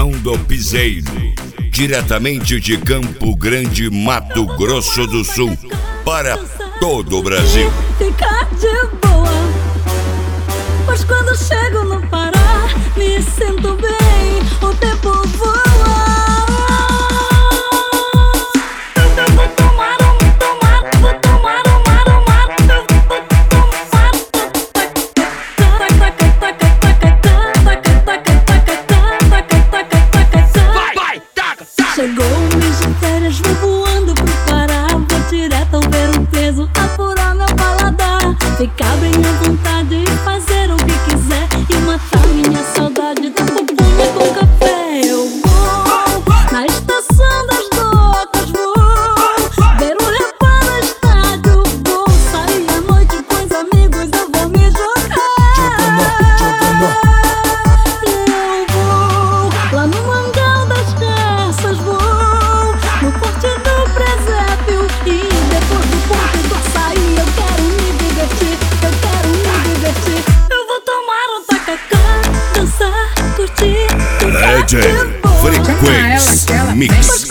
Região do Piseiro, diretamente de Campo Grande, Mato Grosso do Sul, para todo o Brasil. Ficar de boa, pois quando chego no Pará, me sinto bem, o tempo voa. Chegou o mês de férias, vou voando pro Pará. Vou direto ao ver um peso, apurar meu paladar. Ficar bem à vontade e fazer o que quiser, e matar minha saudade da pupunha com café. Eu vou na estação das docas, vou ver o reparo no estádio. Vou sair à noite com os amigos, eu vou me jogar. Eu vou lá no Mangal das Caças, vou no Forte do Presépio, e depois do Ponte do Açaí eu quero me divertir, eu quero me divertir. Eu vou tomar um tacacá, dançar, curtir, ficar de boa. Frequência Mix.